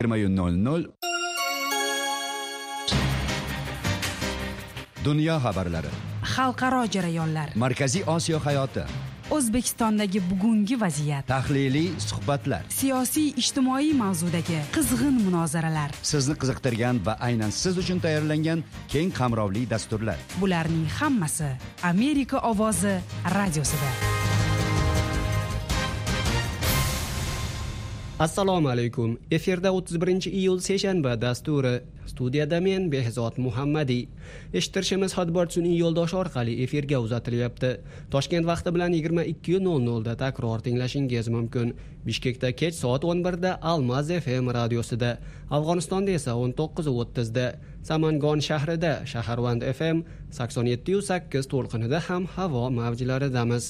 20:00 Dunyo xabarlari, xalqaro jarayonlar, Markaziy Osiyo hayoti, O'zbekistondagi bugungi vaziyat, tahliliy suhbatlar, siyosiy ijtimoiy mavzudagi qizg'in munozaralar, sizni qiziqtirgan va aynan siz uchun tayyorlangan keng qamrovli dasturlar. Bularning hammasi Amerika ovozi radiosida. Assalomu alaykum. Efirda 31-iyul seshanba dasturi. Studiyada men Behzod Muhammadiy. Eshittirishimiz Hotbird-sun'iy yo'ldosh orqali efirga uzatilyapti. Toshkent vaqti bilan 22:00 da takror tinglashingiz mumkin. Bishkekda kech soat 11 da Almaz FM radiosida, Afg'onistonda esa 19:30 da, Samangon shahrida Shaharvand FM 87.8 to'lqinida ham havo mavjlaridamiz.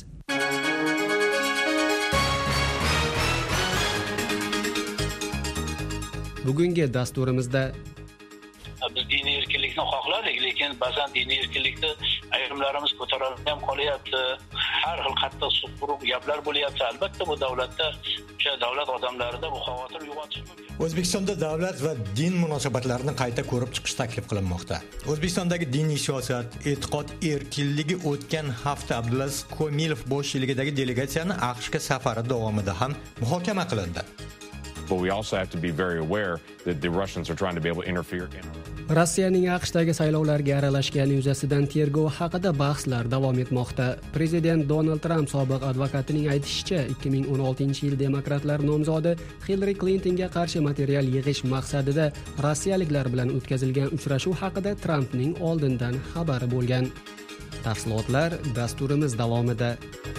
Bugungi dasturimizda biz diniy erkinlikni xohladik, lekin ba'zan diniy erkinlikni ayrimlarimiz ko'tarolmay qolyapti. Har xil qattiq suqurib gaplar bo'lyapti. Albatta bu davlatda, o'sha davlat odamlarida bu xavotir uyg'otishi mumkin. O'zbekistonda davlat va din munosabatlarini qayta ko'rib chiqish taklif qilinmoqda. O'zbekistondagi diniy siyosat, e'tiqod erkinligi o'tgan hafta Abdulaziz Komilov boshchiligidagi delegatsiyaning AQShga safari davomida ham muhokama qilindi. But we also have to be very aware that the Russians are trying to be able to interfere in Rossiyaning AQShdagi saylovlarga aralashgani yuzasidan tergov haqida bahslar davom etmoqda. Prezident Donald Trump sobiq advokatining aytishicha, 2016-yil demokratlar nomzodi Hillary Clintonga qarshi material yig'ish maqsadida rossiyaliklar bilan o'tkazilgan uchrashuv haqida Trumpning oldindan xabari bo'lgan. Tafsilotlar dasturimiz davomida.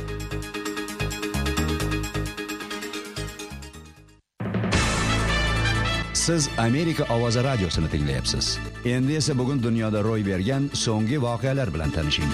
Siz Amerika ovozi radiosini tinglayapsiz. Endi esa bugun dunyoda ro'y bergan so'nggi voqealar bilan tanishing.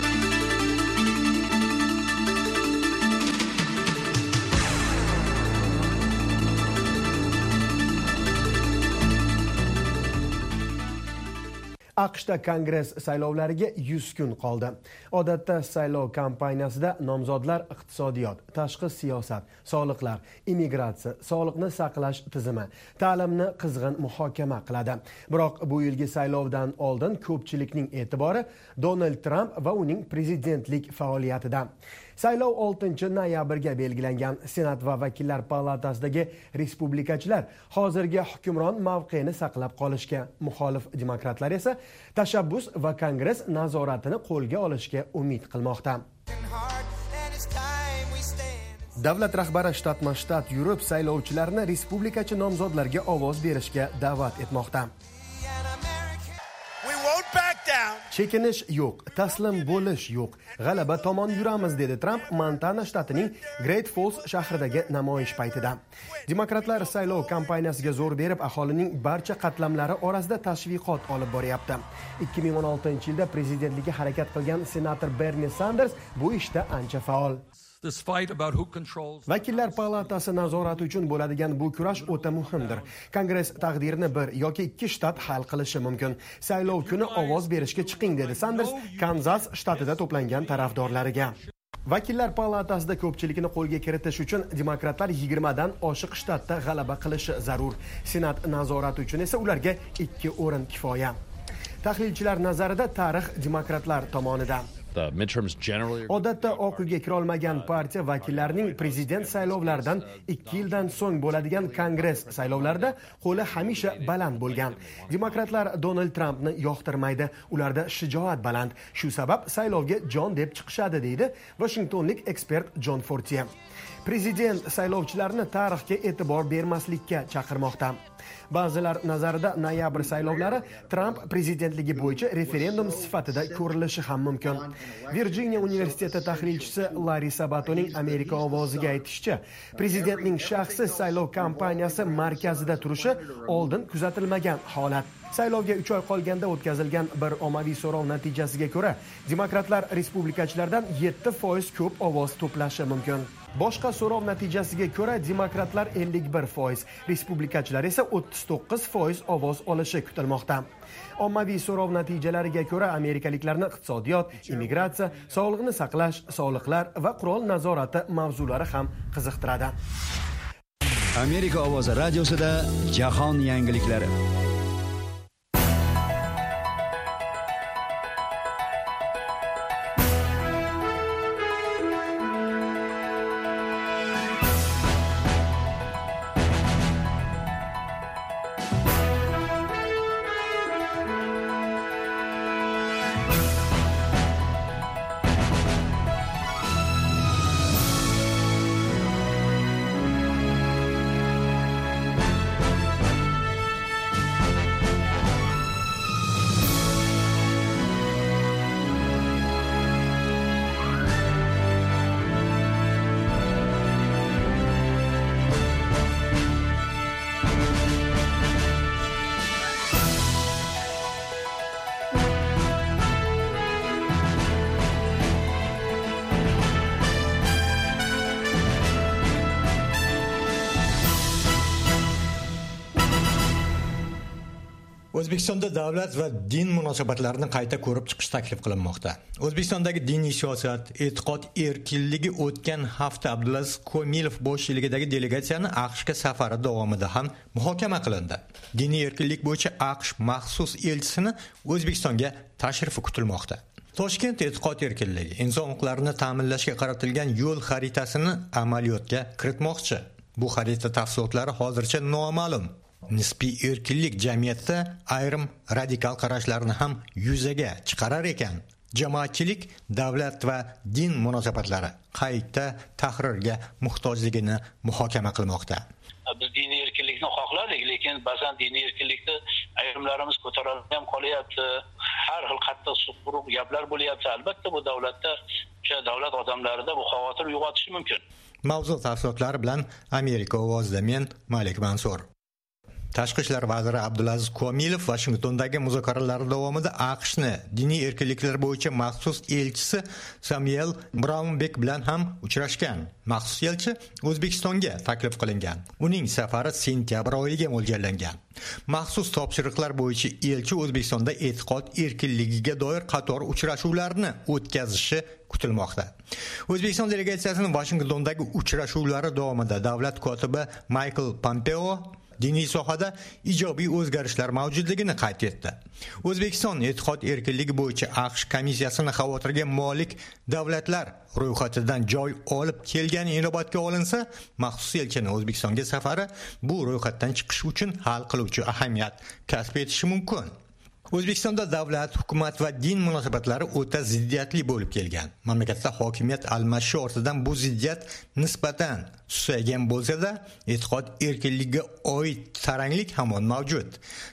AQShda Kongress saylovlariga 100 kun qoldi. Odatda saylov kampaniyasida nomzodlar iqtisodiyot, tashqi siyosat, soliqlar, immigratsiya, sog'liqni saqlash tizimi, ta'limni qizg'in muhokama qiladi. Biroq bu yilgi saylovdan oldin ko'pchilikning e'tibori Donald Trump va uning prezidentlik faoliyatida. Saylov 6-noyabrga belgilangan. Senat va vakillar palatasidagi respublikachilar hozirgi hukmron mavqeini saqlab qolishga, muxolif demokratlar esa tashabbus va Kongress nazoratini qo'lga olishga umid qilmoqda. Davlat rahbari shtatma-shtat yurib saylovchilarni respublikachi nomzodlarga ovoz berishga da'vat etmoqda. Chekinish yo'q, taslim bo'lish yo'q. G'alaba tomon yuramiz, dedi Trump Montana shtatining Great Falls shahridagi namoyish paytida. Demokratlar saylov kampaniyasiga zo'r berib, aholining barcha qatlamlari orasida tashviqot olib boryapti. 2016-yilda prezidentlikka harakat qilgan senator Bernie Sanders bu ishda ancha faol. Vakillar palatasi nazorati uchun bo'ladigan bu kurash o'ta muhimdir. Kongress taqdirini bir yoki ikki shtat hal qilishi mumkin. Saylov kuni ovoz berishga chiqing, dedi Sanders Kanzas shtatida to'plangan tarafdorlariga. Vakillar palatasida ko'pchilikni qo'lga kiritish uchun demokratlar 20 dan oshiq shtatda g'alaba qilishi zarur. Senat nazorati uchun esa ularga 2 o'rin kifoya. Tahlilchilar nazarida tarix demokratlar tomonida. Odatda Oq uyga kira olmagan partiya vakillarining prezident saylovlaridan 2 yildan so'ng bo'ladigan Kongress saylovlarida qo'li hamisha baland bo'lgan. Demokratlar Donald Trumpni yoqtirmaydi, ularda shijoat baland. Shu sabab saylovga jon deb chiqishadi, deydi Washingtonlik ekspert Jon Fortier. Prezident saylovchilarni tarixga e'tibor bermaslikka chaqirmoqda. Ba'zilar nazarida noyabr saylovlari Trump prezidentligi bo'yicha referendum sifatida ko'rilishi ham mumkin. Virjiniya universiteti tahlilchisi Larry Sabatoning Amerika ovoziga aytishicha, prezidentning shaxsiy saylov kampaniyasi markazida turishi oldin kuzatilmagan holat. Saylovga 3 oy qolganda o'tkazilgan bir ommaviy so'rov natijasiga ko'ra, demokratlar respublikachilardan 7% ko'p ovoz to'plashi mumkin. Boshqa so'rov natijasiga ko'ra demokratlar 51%, respublikachilar esa 39% ovoz olishi kutilmoqda. Ommaviy so'rov natijalariga ko'ra amerikaliklarni iqtisodiyot, immigratsiya, sog'liqni saqlash, soliqlar va qurol nazorati mavzulari ham qiziqtiradi. Amerika ovozi radiosida jahon yangiliklari. O'zbekistonda davlat va din munosabatlarini qayta ko'rib chiqish taklif qilinmoqda. O'zbekistondagi diniy siyosat, e'tiqod erkinligi o'tgan hafta Abdulaziz Komilov boshchiligidagi delegatsiyaning AQShga safari davomida ham muhokama qilindi. Diniy erkinlik bo'yicha AQSh maxsus elchisini O'zbekistonga tashrifi kutilmoqda. Toshkent e'tiqod erkinligi, inson huquqlarini ta'minlashga qaratilgan yo'l xaritasini amaliyotga kiritmoqchi. Bu xarita tafsilotlari hozircha noma'lum. Nisbiy erkinlik jamiyatda ayrim radikal qarashlarni ham yuzaga chiqarar ekan. Jamoatchilik davlat va din munosabatlari qayta tahrirga muhtojligini muhokama qilmoqda. Biz diniy erkinlikni xohladik, lekin ba'zan diniy erkinlikni ayrimlarimiz ko'tarolmay qolyapti. Har xil qattiq quruq gaplar bo'lyapti. Albatta bu davlatda, o'sha davlat odamlarida bu xavotir uyg'otishi mumkin. Mavzu tafsilotlari bilan Amerika ovozida men Malik Mansur. Tashqi ishlar vaziri Abdulaziz Komilov Washingtondagi muzokaralar davomida AQShni diniy erkinliklar bo'yicha maxsus elchisi Samuel Brownback bilan ham uchrashgan. Maxsus elchi O'zbekistonga taklif qilingan. Uning safari sentyabr oyiga mo'ljallangan. Maxsus topshiriqlar bo'yicha elchi O'zbekistonda e'tiqod erkinligiga doir qator uchrashuvlarni o'tkazishi kutilmoqda. O'zbekiston delegatsiyasining Washingtondagi uchrashuvlari davomida davlat kotibi Michael Pompeo diniy sohada ijobiy o'zgarishlar mavjudligini qayd etdi. O'zbekiston e'tiqod erkinligi bo'yicha AQSh komissiyasining xavotirga molik davlatlar ro'yxatidan joy olib kelgani inobatga olinsa, maxsus elchining O'zbekistonga safari bu ro'yxatdan chiqish uchun hal qiluvchi ahamiyat kasb etishi mumkin. O'zbekistonda davlat, hukumat va din munosabatlari o'ta ziddiyatli bo'lib kelgan. Mamlakatda hokimiyat almashishi ortidan bu ziddiyat nisbatan susaygan bo'lsa-da, e'tiqod erkinligiga oid taranglik hamon mavjud.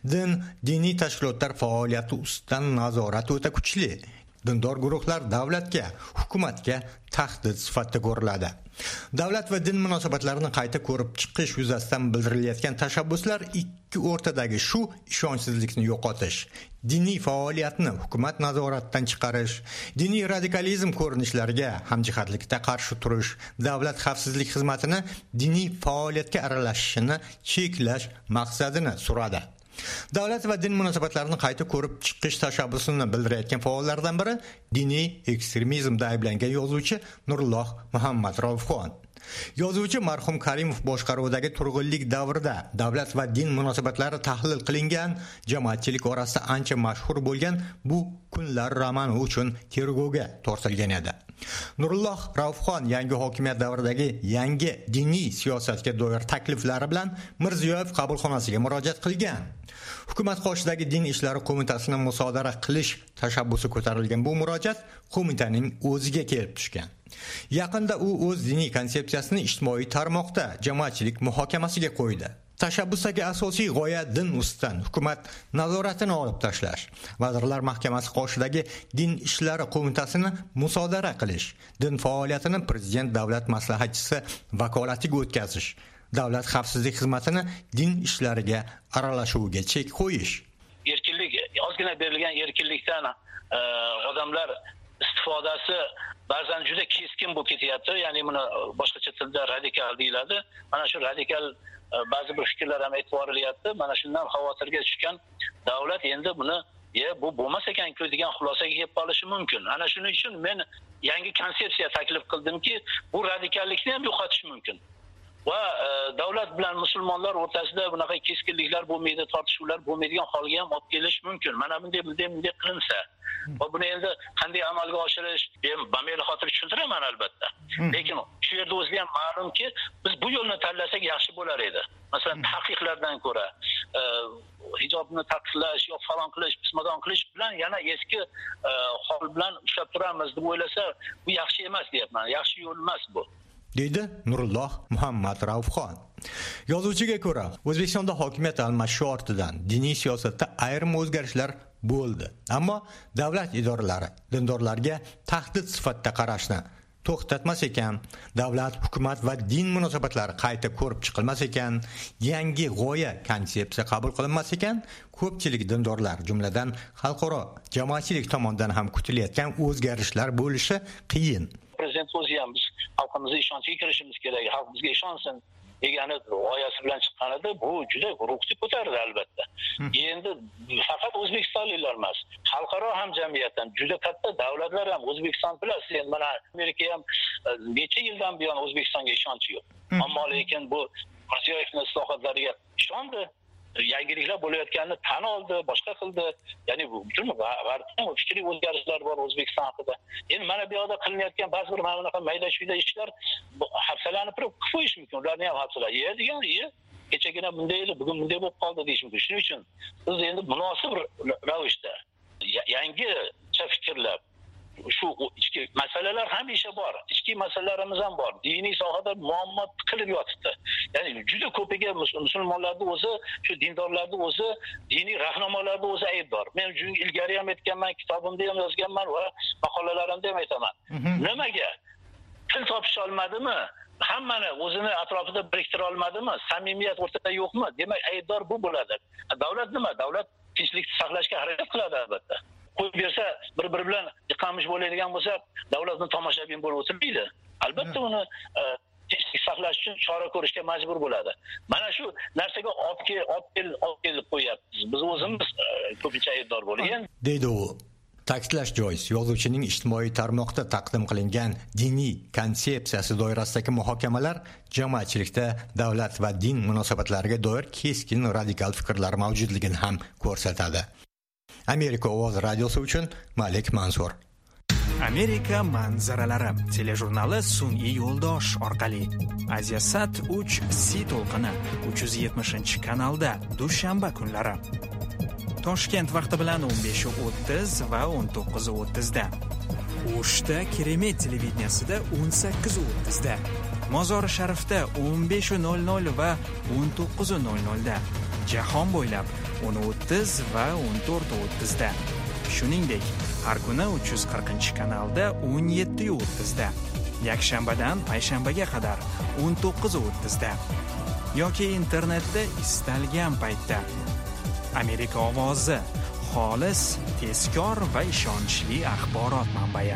Diniy tashkilotlar faoliyati ustidan nazorat o'ta kuchli. Dindor guruhlar davlatga, hukumatga tahdid sifatida ko'riladi. Davlat va din munosabatlarini qayta ko'rib chiqish yuzasidan bildirilayotgan tashabbuslar ikki o'rtadagi shu ishonchsizlikni yo'qotish, diniy faoliyatni hukumat nazoratidan chiqarish, diniy radikalizm ko'rinishlariga hamjihatlikda qarshi turish, davlat xavfsizlik xizmatini diniy faoliyatga aralashishini cheklash maqsadini suradi. Davlat va din munosabatlarini qayta ko'rib chiqish tashabbusini bildirayotgan faollardan biri diniy ekstremizmda ayblangan yozuvchi Nurulloh Muhammad Raufxon. Yozuvchi marhum Karimov boshqaruvidagi turg'unlik davrida davlat va din munosabatlari tahlil qilingan, jamoatchilik orasida ancha mashhur bo'lgan Bu kunlar romani uchun tergovga tortilgan edi. Nurulloh Raufxon yangi hokimiyat davridagi yangi diniy siyosatga doir takliflari bilan Mirziyoyev qabulxonasiga murojaat qilgan. Hukumat qoshidagi din ishlari qo'mitasining musodara qilish tashabbusi ko'tarilgan bu murojaat qo'mitaning o'ziga kelib tushgan. Yaqinda u o'z diniy konsepsiyasini ijtimoiy tarmoqda jamoatchilik muhokamasiga qo'ydi. Tashabbusdagi asosiy g'oya din ustidan hukumat nazoratini olib tashlash, Vazirlar Mahkamasi qoshidagi din ishlari qo'mitasini musodara qilish, din faoliyatini prezident davlat maslahatchisi vakolatiga o'tkazish, davlat xavfsizlik xizmatini din ishlariga aralashuviga chek qo'yish. Erkinlik, ozgina berilgan erkinlikdan odamlar istifodasi ba'zan juda keskin bo'lib ketyapti. Ya'ni buni boshqacha tilda radikal deyiladi. Mana shu radikal ba'zi bir fikrlar ham e'tiborilyapti. Mana shundan xavotirga tushgan davlat endi buni bu bo'lmas ekan-ku degan xulosaga kelib qolishi mumkin. Ana shuning uchun men yangi konsepsiya taklif qildimki, bu radikallikni ham yo'qotish mumkin. va davlat bilan musulmonlar o'rtasida bunaqa keskinliklar bo'lmaydi, tortishuvlar bo'lmaydigan holga ham olib kelish mumkin. Mana bunday qilinsa va buni endi qanday amalga oshirish, men bameli xotir tushuntiraman albatta. Lekin shu yerda o'zida ham ma'lumki, biz bu yo'lni tanlasak yaxshi bo'lar edi. Masalan, taqiqlardan ko'ra hijobni taqiqlash yo falon qilish, pismadon qilish bilan yana eski hol bilan ushlab turamiz deb o'ylasa, bu yaxshi emas deyapman. Yaxshi yo'l emas bu. deydi Nurulloh Muhammad Raufxon. Yozuvchiga ko'ra, O'zbekistonda hokimiyat almashishi ortidan diniy siyosatda ayrim o'zgarishlar bo'ldi. Ammo davlat idoralari dindorlarga tahdid sifatida qarashni to'xtatmas ekan, davlat, hukumat va din munosabatlari qayta ko'rib chiqilmas ekan, yangi g'oya konsepsiya qabul qilinmas ekan, ko'pchilik dindorlar, jumladan xalqaro jamoatchilik tomonidan ham kutilayotgan o'zgarishlar bo'lishi qiyin. Prezident o'zi ham biz xalqimizga ishonchga kirishimiz kerak, xalq bizga ishonsin degani g'oyasi bilan chiqqanida bu juda ruhni ko'tardi albatta. Endi faqat o'zbekistonliklar emas, xalqaro hamjamiyatdan juda katta davlatlar ham O'zbekiston bilasiz, endi mana Amerika ham necha yildan buyon O'zbekistonga ishonchi yo'q. Ammo lekin bu Mirziyoyevning islohotlariga ishondi, yangiliklar bo'layotganini tan oldi, boshqa qildi. Ya'ni bu butun fikriy o'zgarishlar bor O'zbekiston haqida. Endi mana bu yoqda qilinayotgan ba'zi bir mana bunaqa mayda-chuyda ishlar hafsalanib turib qilib qo'yish mumkin. Ularni ham hafsalar. Degan, kechagina bunday edi, bugun bunday bo'lib qoldi deyish mumkin. Shuning uchun biz endi munosib ravishda yangicha fikrlab shu ichki masalalar hamisha bor. Ichki masalalarimiz ham bor. Diniy sohada muammo qilib yotibdi. Ya'ni juda ko'piga musulmonlarning o'zi, shu dindorlarning o'zi, diniy rahnamolarning o'zi aybdor. Men ilgari ham aytganman, kitobimda ham yozganman va maqolalarimda ham aytaman. Nimaga? Til topisha olmadimi? Hammani o'zini atrofida biriktira olmadimi? Samimiyat o'rtada yo'qmi? Demak, aybdor bu bo'ladi. Davlat nima? Davlat tinchlikni saqlashga harakat qiladi albatta. Qo'yib bersa, bir-biri bilan yiqamish bo'ladigan bo'lsa, davlatning tomoshabin bo'lib o'tirmaydi. Albatta uni tinchlik saqlash uchun chora ko'rishga majbur bo'ladi. Mana shu narsaga olib kelib qo'yapmiz. Biz o'zimiz ko'pincha aybdor bo'lgan. deydi u. Ta'kidlash joiz, yozuvchining ijtimoiy tarmoqda taqdim qilingan diniy konsepsiyasi doirasidagi muhokamalar jamoatchilikda davlat va din munosabatlariga doir keskin radikal fikrlar mavjudligini ham ko'rsatadi. Amerika ovozi radiosi uchun Malik Mansur. Amerika manzaralari telejurnali sun'iy yo'ldosh orqali Asiasat 3C to'lqini 370-kanalda dushanba kunlari. Toshkent vaqti bilan 15:30 va 19:30 da. O'shda Keremet televideniyasida 18:30 da. Mozori Sharifda 15:00 va 19:00 da. Jahon bo'ylab 10:30 va 14:30 da. Shuningdek, har kuni 340-kanalda 17:30 da. Yakshanbadan payshanbaga qadar 19:30 da. Yoki internetda istalgan paytda. Amerika ovozi, xolis, tezkor va ishonchli axborot manbai.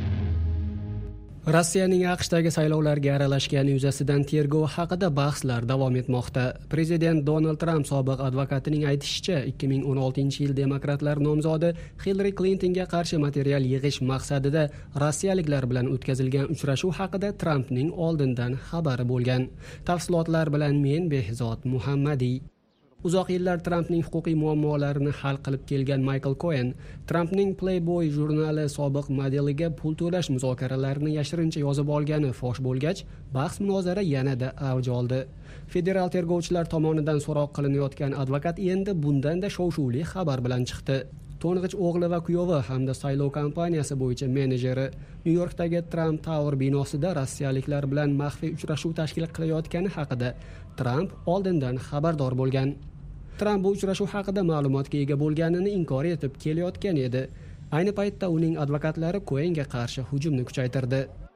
Rossiyaning AQShdagi saylovlarga aralashgani yuzasidan tergov haqida bahslar davom etmoqda. Prezident Donald Tramp sobiq advokatining aytishicha, 2016-yil demokratlar nomzodi Hillary Clintonga qarshi material yig'ish maqsadida rossiyaliklar bilan o'tkazilgan uchrashuv haqida Trampning oldindan xabari bo'lgan. Tafsilotlar bilan men Behzod Muhammadiy. Uzoq yillar Trampning huquqiy muammolarini hal qilib kelgan Michael Cohen, Trampning Playboy jurnali sobiq modeliga pul to'lash muzokaralarini yashirincha yozib olgani fosh bo'lgach, bahs-munozara yanada avj oldi. Federal tergovchilar tomonidan so'roq qilinayotgan advokat endi bundan-da shov-shuvli xabar bilan chiqdi. To'ng'ich o'g'li va kuyovi hamda saylov kampaniyasi bo'yicha menejeri New Yorkdagi Trump Tower binosida rossiyaliklar bilan maxfiy uchrashuv tashkil qilayotgani haqida Tramp oldindan xabardor bo'lgan. Tramp bu uchrashuv haqida ma'lumotga ega bo'lganini inkor etib kelayotgan edi. Ayni paytda uning advokatlari Cohenga qarshi hujumni kuchaytirdi.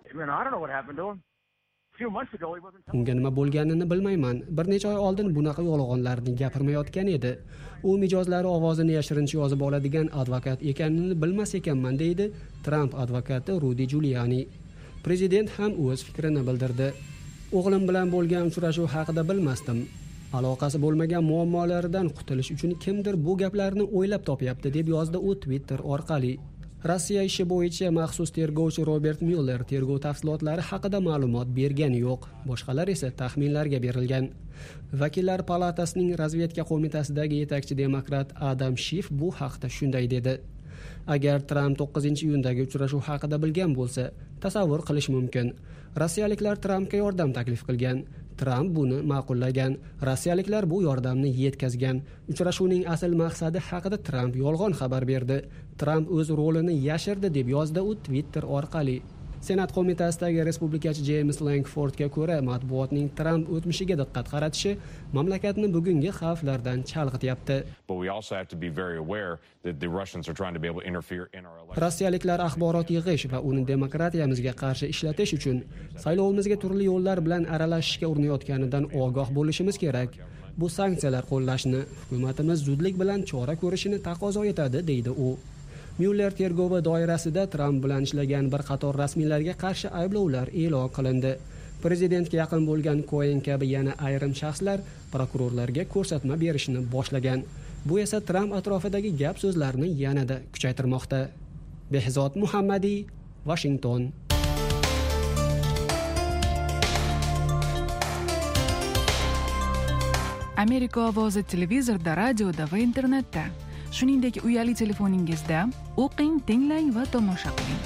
Unga nima bo'lganini bilmayman. Bir necha oy oldin bunaqa yolg'onlarni gapirmayotgan edi. U mijozlari ovozini yashirincha yozib oladigan advokat ekanini bilmas ekanman, deydi Tramp advokati Rudy Giuliani. Prezident ham o'z fikrini bildirdi. O'g'lim bilan bo'lgan uchrashuv haqida bilmasdim. Aloqasi bo'lmagan muammolaridan qutulish uchun kimdir bu gaplarni o'ylab topyapti, deb yozdi u Twitter orqali. Rossiya ishi bo'yicha maxsus tergovchi Robert Myuller tergov tafsilotlari haqida ma'lumot bergani yo'q. Boshqalar esa taxminlarga berilgan. Vakillar palatasining razvedka qo'mitasidagi yetakchi demokrat Adam Schiff bu haqda shunday dedi: Agar Tramp 9-iyundagi uchrashuv haqida bilgan bo'lsa, tasavvur qilish mumkin. Rossiyaliklar Trampga yordam taklif qilgan. Tramp buni ma'qullagan. Rossiyaliklar bu yordamni yetkazgan. Uchrashuvning asl maqsadi haqida Tramp yolg'on xabar berdi. Tramp o'z rolini yashirdi deb yozdi u Twitter orqali. Senat qo'mitasidagi respublikachi James Lankfordga ko'ra, matbuotning Tramp o'tmishiga diqqat qaratishi mamlakatni bugungi xavflardan chalg'ityapti. Rossiyaliklar axborot yig'ish va uni demokratiyamizga qarshi ishlatish uchun saylovimizga turli yo'llar bilan aralashishga urinayotganidan ogoh bo'lishimiz kerak. Bu sanksiyalar qo'llashni hukumatimiz zudlik bilan chora ko'rishini taqozo etadi, deydi u. Myuller tergovi doirasida Tramp bilan ishlagan bir qator rasmiylarga qarshi ayblovlar e'lon qilindi. Prezidentga yaqin bo'lgan Cohen kabi yana ayrim shaxslar prokurorlarga ko'rsatma berishni boshlagan. Bu esa Tramp atrofidagi gap so'zlarni yanada kuchaytirmoqda. Behzod Muhammadiy, Washington. Amerika ovozi televizorda, radioda va internetda. Shuningdek, uyali telefoningizda o'qing, tinglang va tomosha qiling.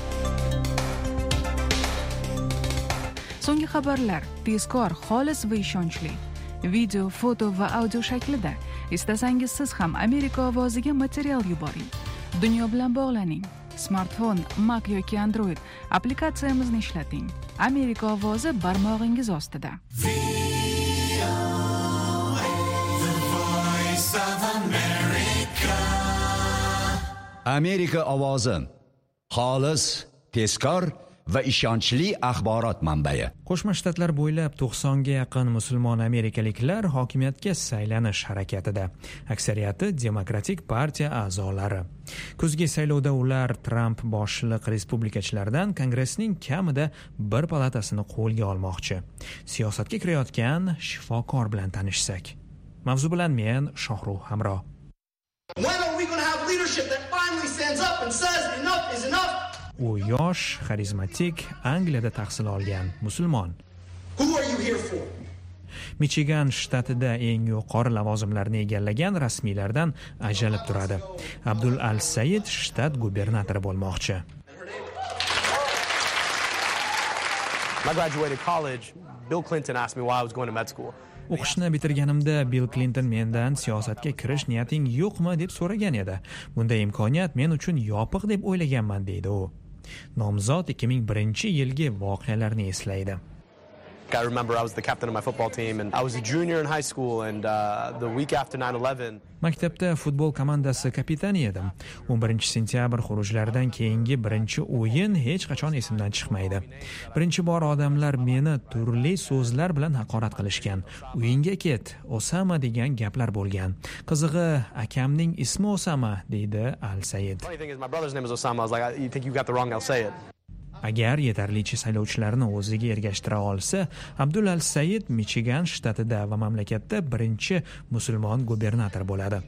So'nggi xabarlar tezkor, xolis va ishonchli. Video, foto va audio shaklida. Istasangiz siz ham Amerika ovoziga material yuboring. Dunyo bilan bog'laning. Smartfon, Mac yoki Android applikatsiyamizni ishlating. Amerika ovozi barmog'ingiz ostida. Amerika ovozi xolis, tezkor va ishonchli axborot manbai. Qo'shma Shtatlar bo'ylab 90 ga yaqin musulmon amerikaliklar hokimiyatga saylanish harakatida. Aksariyati Demokratik partiya a'zolari. Kuzgi saylovda ular Tramp boshliq respublikachilardan Kongressning kamida bir palatasini qo'lga olmoqchi. Siyosatga kirayotgan shifokor bilan tanishsak. Mavzu bilan men Shohruh Hamro. U yosh, xarizmatik, Angliyada tahsil olgan musulmon. Michigan shtatida eng yuqori lavozimlarni egallagan rasmiylardan ajralib turadi. Abdul Al-Sayid shtat gubernatori bo'lmoqchi. I graduated college. Bill Clinton asked me why I was going to med school. O'qishni bitirganimda Bill Clinton mendan siyosatga kirish niyating yo'qmi deb so'ragan edi. Bunday imkoniyat men uchun yopiq deb o'ylaganman, deydi u. Nomzod 2001-yilgi voqealarni eslaydi. I remember I was the captain of my football team and I was a junior in high school and the week after 9/11 Maktabda futbol komandasi kapitani edim. 11-sentyabr xurujlaridan keyingi birinchi o'yin hech qachon esimdan chiqmaydi. Birinchi bor odamlar meni turli so'zlar bilan haqorat qilishgan. Uyingga ket, Osama degan gaplar bo'lgan. Qizig'i, akamning ismi Osama, deydi Al-Sayid. Funny thing is my brother's name is Osama. I was like, you think you got the wrong Al-Sayid. Agar yetarlicha saylovchilarni o'ziga ergashtira olsa, Abdul Al-Sayid Michigan shtatida va mamlakatda birinchi musulmon gubernator bo'ladi.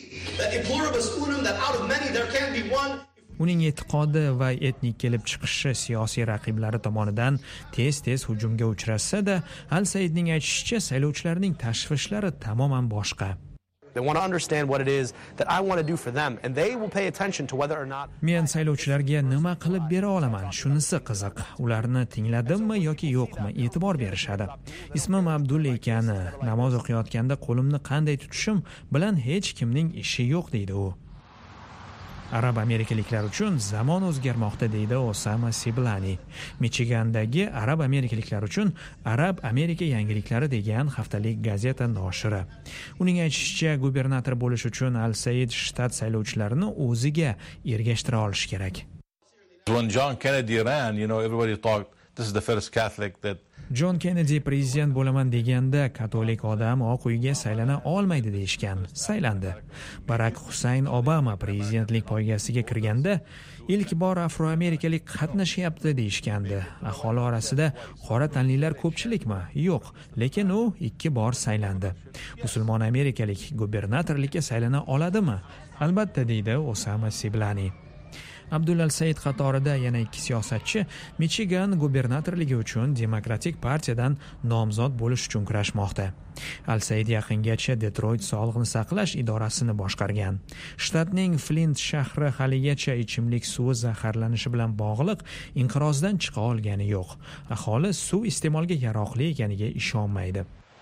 Uning e'tiqodi va etnik kelib chiqishi siyosiy raqiblari tomonidan tez-tez hujumga uchrashsa-da, Al-Sayidning aytishicha, saylovchilarning tashvishlari tamoman boshqa. They want to understand what it is that I want to do for them and they will pay attention to whether or not Men saylovchilarga nima qilib bera olaman, shunisi qiziq. Ularni tingladimmi yoki yo'qmi, e'tibor berishadi. Ismim Abdul ekani, namoz o'qiyotganda qo'limni qanday tutishim bilan hech kimning ishi yo'q, deydi u. Arab amerikaliklar uchun zamon o'zgarmoqda, deydi Osama Siblani. Michigandagi arab amerikaliklar uchun Arab Amerika yangiliklari degan haftalik gazeta noshiri. Uning aytishicha, gubernator bo'lish uchun Al-Sayid shtat saylovchilarini o'ziga ergashtira olishi kerak. When John Kennedy ran, everybody thought this is the first Catholic that John Kennedy prezident bo'laman deganda katolik odam Oq uyga saylana olmaydi deyishgan. Saylandi. Barack Hussein Obama prezidentlik poygasiga kirganda ilk bor afroamerikalik qatnashyapti deyishgandi. Aholi orasida qora tanlilar ko'pchilikmi? Yo'q, lekin u 2 bor saylandi. Musulmon amerikalik gubernatorlikka saylana oladimi? Albatta, deydi Osama Siblani. Abdul Al-Said qatorida yana 2 siyosatchi Michigan gubernatorligi uchun Demokratik partiyadan nomzod bo'lish uchun kurashmoqda. Al-Said yaqingacha Detroit sog'liqni saqlash idorasini boshqargan. Shtatning Flint shahri haligacha ichimlik suvi zaharlanishi bilan bog'liq inqirozdan chiqa olgani yo'q. Aholi suv iste'molga yaroqli ekaniga ishonmaydi.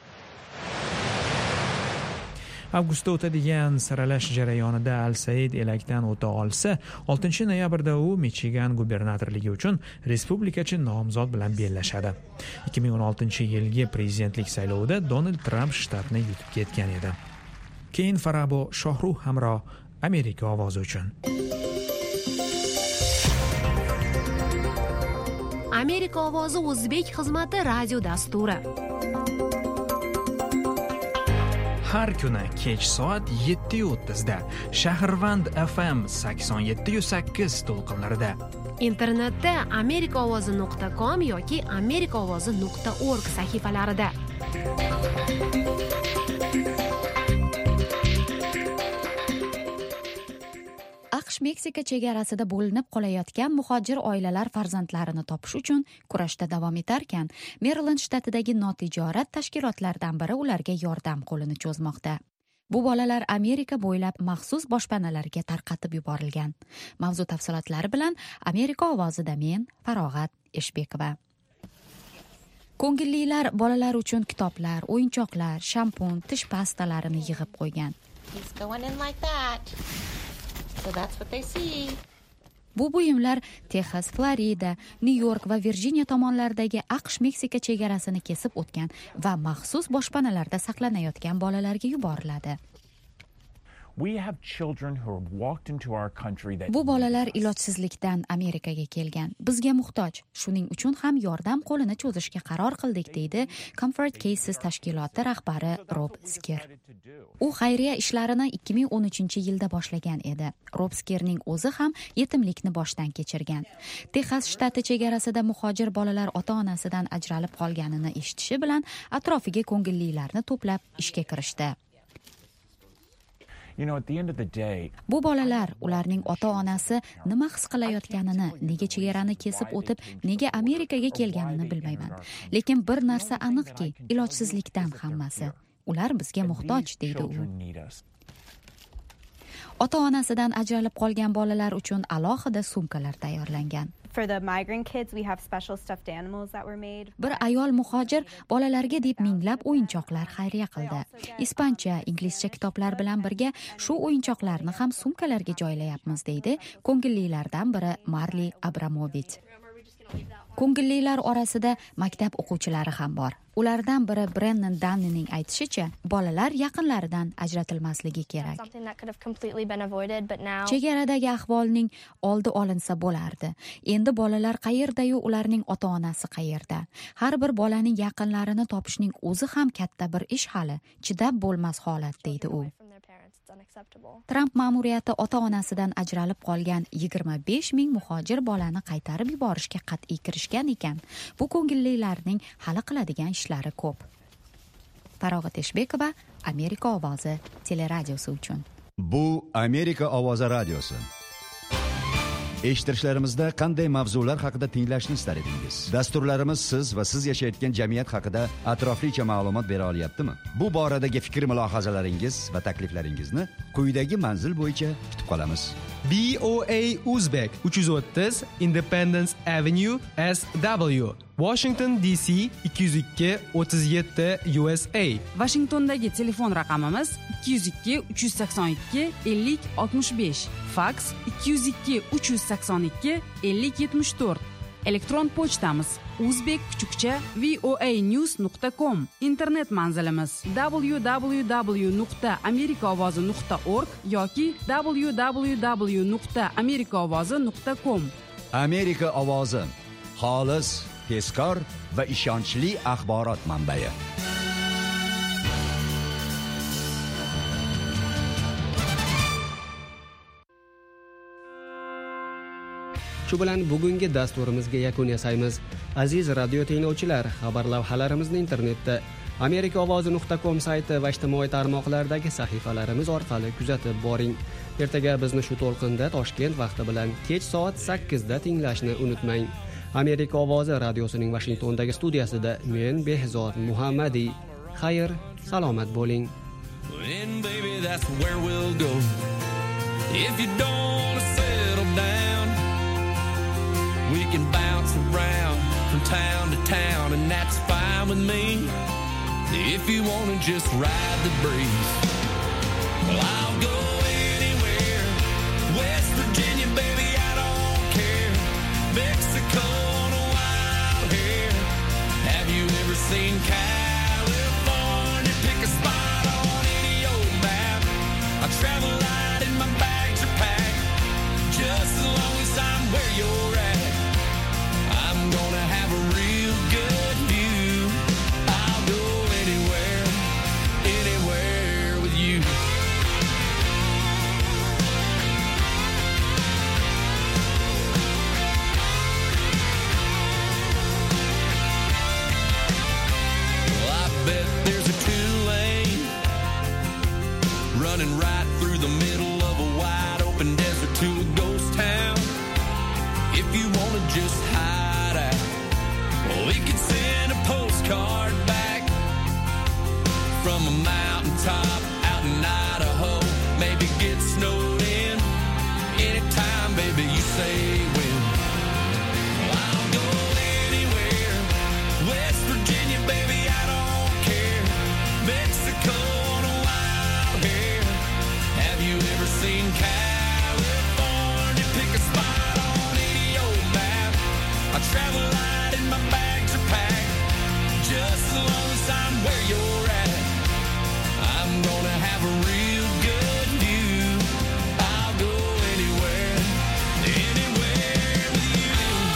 Avgustda o'tadigan saralash jarayonida Al-Said elakdan o'ta olsa, 6 noyabrda u Michigan gubernatorligi uchun respublikachi nomzod bilan bellashadi. 2016-yilgi prezidentlik saylovida Donald Trump shtatni yutib ketgan edi. Keyin Farabo Shohruh Hamro Amerika ovozi uchun. Amerika ovozi o'zbek xizmati radio dasturi. Har kuni kech soat 7:30 da Shahrvand FM 87.8 to'lqinlarida. Internetda amerikaovozi.com yoki amerikaovozi.org sahifalarida. AQSh-Meksika chegarasida bo'linib qolayotgan muhojir oilalar farzandlarini topish uchun kurashda davom etarkan, Merilend shtatidagi notijorat tashkilotlardan biri ularga yordam qo'lini cho'zmoqda. Bu bolalar Amerika bo'ylab maxsus boshpanalarga tarqatib yuborilgan. Mavzu tafsilotlari bilan Amerika ovozida men Farog'at Eshbekova. Ko'ngillilar bolalar uchun kitoblar, o'yinchoqlar, shampun, tish pastalarini yig'ib qo'ygan. Bu buyumlar Texas, Florida, New York va Virjiniya tomonlaridagi AQSh-Meksika chegarasini kesib o'tgan va maxsus boshpanalarda saqlanayotgan bolalarga yuboriladi. Bu bolalar ilojsizlikdan Amerikaga kelgan. Bizga muhtoj. Shuning uchun ham yordam qo'lini cho'zishga qaror qildik, deydi Comfort Cases tashkiloti rahbari Rob Sker. U xayriya ishlarini 2013-yilda boshlagan edi. Rob Skerning o'zi ham yetimlikni boshdan kechirgan. Texas shtati chegarasida muhojir bolalar ota-onasidan ajralib qolganini eshitishi bilan atrofiga ko'ngillilarni to'plab ishga kirishdi. Bu bolalar ularning ota-onasi nima his qilayotganini, nega chegarani kesib o'tib, nega Amerikaga kelganini bilmayman. Lekin bir narsa aniqki, ilojsizlikdan hammasi. Ular bizga muhtoj, deydi u. Ota-onasidan ajralib qolgan bolalar uchun alohida sumkalar tayyorlangan. For the migrant kids, we have special stuffed animals that were made. Bir ayol muhojir bolalarga deb minglab o'yinchoqlar xayriya qildi. Ispancha, inglizcha kitoblar bilan birga shu o'yinchoqlarni ham sumkalarga joylayapmiz, deydi ko'ngillilardan biri Marli Abramovich. Ko'ngillilar orasida maktab o'quvchilari ham bor. Ulardan biri Brennan Danning aytishicha, bolalar yaqinlaridan ajratilmasligi kerak. Chegaradagi ahvolning oldi olinsa bo'lardi. Endi bolalar qayerda-yu ularning ota-onasi qayerda? Har bir bolaning yaqinlarini topishning o'zi ham katta bir ish hali. Chidab bo'lmas holat, deydi u. Trump ma'muriyati ota-onasidan ajralib qolgan 25 ming muhojir bolani qaytarib yuborishga qat'iy kirishgan ekan. Bu ko'ngillilarning hali qiladigan ishlari ko'p. Farog'at Eshbekova, Amerika ovozi teleradiosi uchun. Bu Amerika ovozi radiosi. Eshittirishlarimizda qanday mavzular haqida tinglashni istar edingiz? Dasturlarimiz siz va siz yashayotgan jamiyat haqida atroflicha ma'lumot bera olyaptimi? Bu boradagi fikr-mulohazalaringiz va takliflaringizni quyidagi manzil bo'yicha kutib qolamiz. BOA Uzbek 330 Independence Avenue SW, Washington DC 202 37 USA. Washingtondagi telefon raqamimiz 202 382 50 65, fax 202 382 50 74. Elektron pochtamiz uzbek_voanews.com. Internet manzilimiz www.amerikaovozi.org yoki www.amerikaovozi.com. Amerika ovozi, xolis, tezkor va ishonchli axborot manbai. Shu bilan bugungi dasturimizga yakun yasaymiz. Aziz radio tinglovchilar, xabar lavhalarimizni internetda amerikaovozi.com sayti va ijtimoiy tarmoqlardagi sahifalarimiz orqali kuzatib boring. Ertaga bizni shu to'lqinda Toshkent vaqti bilan kech soat 8 da tinglashni unutmang. Amerika ovozi radiosining Washingtondagi studiyasida men Behzod Muhammadi. Xayr, salomat bo'ling. And baby, that's where we'll go. If you don't want to settle down, we can bounce around from town to town, and that's fine with me. If you want to just ride the breeze, well, I'll go anywhere. West Virginia, baby, I don't care. Mexico on a wild hair. Have you ever seen California? Pick a spot on any old map. I travel light and my bags are packed. Just as long as I'm where you're at, I'm gonna have a real good view. I'll go anywhere, anywhere with you. Well, I bet there's a 2-lane running right through the middle of a wide open desert to a ghost town. If you want to just hide out, well, we could send a postcard back from a mountaintop out in Idaho. Maybe get snowed in anytime, baby, you say when. Well, I'll go anywhere. West Virginia, baby, I don't care. Mexico on a wild hair. Have you ever seen California? Pick a spot on any old map. I travel light and my bags are packed. Just as long as I'm where you're at, I'm gonna have a real good view. I'll go anywhere, anywhere with you.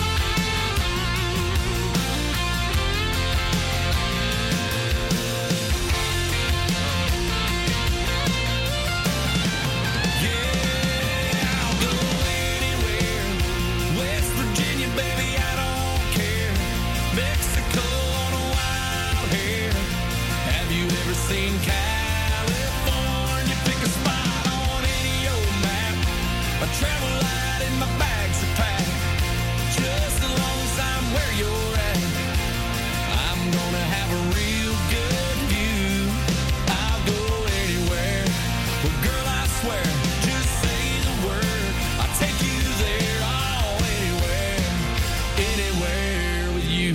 Yeah, I'll go anywhere. West Virginia, baby, I don't care. Mexico on a wild hair. Have you ever seen California? Pick a spot on any old map. I travel light and my bags are packed. Just as long as I'm where you're at, I'm gonna have a real good view. I'll go anywhere. Well, girl, I swear, just say the word. I'll take you there, all anywhere, anywhere with you.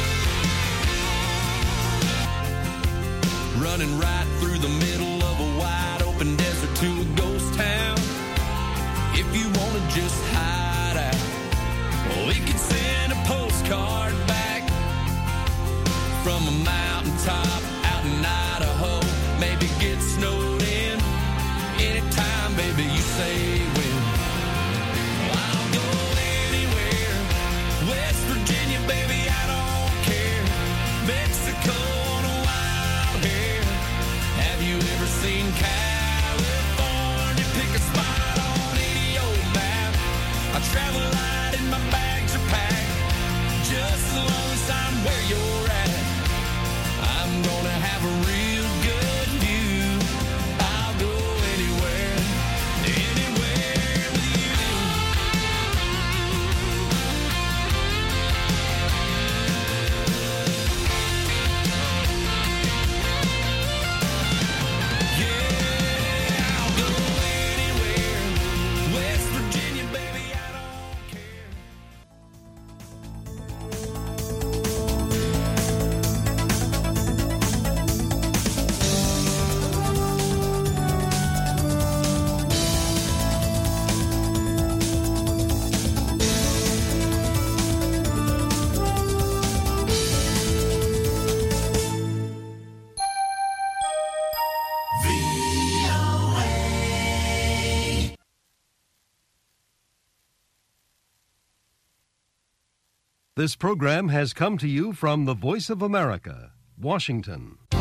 Running right through the middle of a wide open desert to a ghost town. If you want to just hide out, well, we could send a postcard back from a mountaintop out in Idaho. Maybe get snowed in anytime, baby, you say when. Well, I'll go anywhere. West Virginia, baby, I don't care. Mexico on a wild hair. Have you ever seen California? Pick a spot on any old map. I travel light and my bags are packed. Just as long as I'm where you're at, I'm gonna have a real good view. I'll go anywhere, anywhere with you. Yeah, I'll go anywhere. West Virginia, baby, I don't care. This program has come to you from the Voice of America, Washington.